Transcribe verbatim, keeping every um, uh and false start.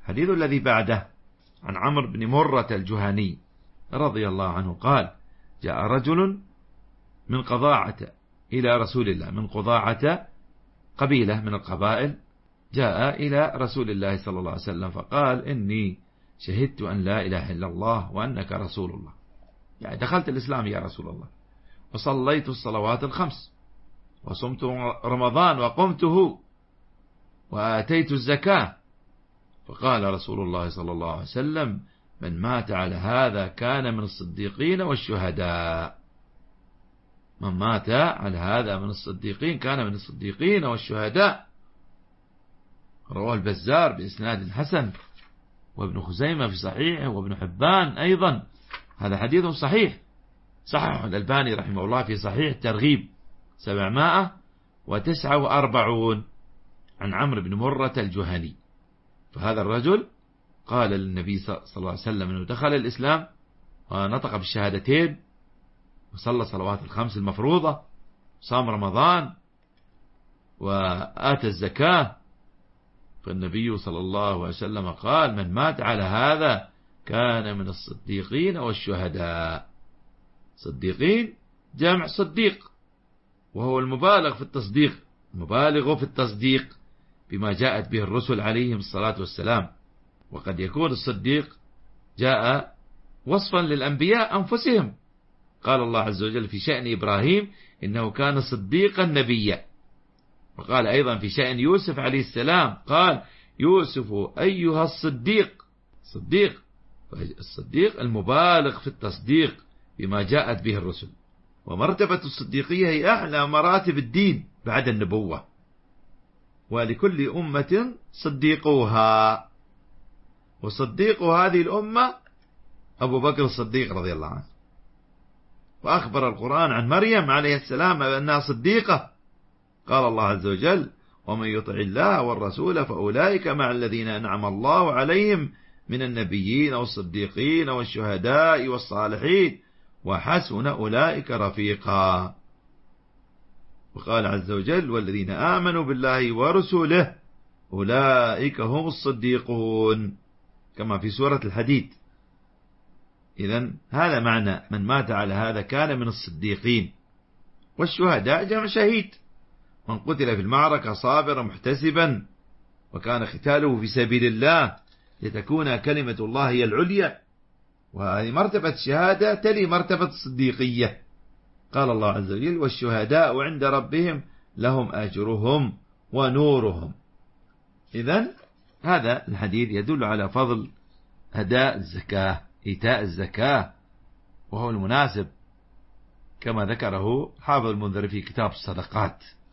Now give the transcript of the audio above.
الحديث الذي بعده عن عمرو بن مرة الجهني رضي الله عنه قال: جاء رجل من قضاعة إلى رسول الله، من قضاعة قبيلة من القبائل، جاء إلى رسول الله صلى الله عليه وسلم فقال: إني شهدت أن لا إله إلا الله وأنك رسول الله، يعني دخلت الإسلام يا رسول الله، وصليت الصلوات الخمس، وصمت رمضان وقمته، وآتيت الزكاة. فقال رسول الله صلى الله عليه وسلم: من مات على هذا كان من الصديقين والشهداء. من مات على هذا من الصديقين كان من الصديقين والشهداء. رواه البزار بإسناد حسن، وابن خزيمة في صحيحه، وابن حبان أيضا. هذا حديث صحيح، صححه الألباني رحمه الله في صحيح الترغيب سبعمائة وتسعة وأربعين عن عمرو بن مرة الجهني. فهذا الرجل قال للنبي صلى الله عليه وسلم أنه دخل الإسلام ونطق بالشهادتين، وصلى صلوات الخمس المفروضة، صام رمضان، وآتى الزكاة. فالنبي صلى الله عليه وسلم قال: من مات على هذا كان من الصديقين والشهداء. صديقين جمع صديق، وهو المبالغ في التصديق، المبالغ في التصديق بما جاءت به الرسل عليهم الصلاة والسلام. وقد يكون الصديق جاء وصفا للأنبياء أنفسهم. قال الله عز وجل في شأن إبراهيم: إنه كان صديقا نبيا. وقال أيضا في شأن يوسف عليه السلام: قال: يوسف أيها الصديق. صديق، الصديق المبالغ في التصديق بما جاءت به الرسل. ومرتبة الصديقية هي أعلى مراتب الدين بعد النبوة. ولكل أمة صديقوها، وصديق هذه الأمة أبو بكر الصديق رضي الله عنه. وأخبر القرآن عن مريم عليه السلام أنها صديقة. قال الله عز وجل: ومن يطع الله والرسول فأولئك مع الذين أنعم الله عليهم من النبيين والصديقين والشهداء والصالحين وحسن أولئك رفيقا. وقال عز وجل: والذين آمنوا بالله ورسوله أولئك هم الصديقون، كما في سورة الحديد. إذن هذا معنى من مات على هذا كان من الصديقين. والشهداء جمع شهيد، من قتل في المعركة صابرا محتسبا وكان قتاله في سبيل الله لتكون كلمة الله هي العليا. وهذه مرتبة الشهادة تلي مرتبة الصديقية. قال الله عز وجل: والشهداء عند ربهم لهم أجرهم ونورهم. إذن هذا الحديث يدل على فضل أداء الزكاة، إيتاء الزكاة، وهو المناسب كما ذكره حافظ المنذر في كتاب الصدقات.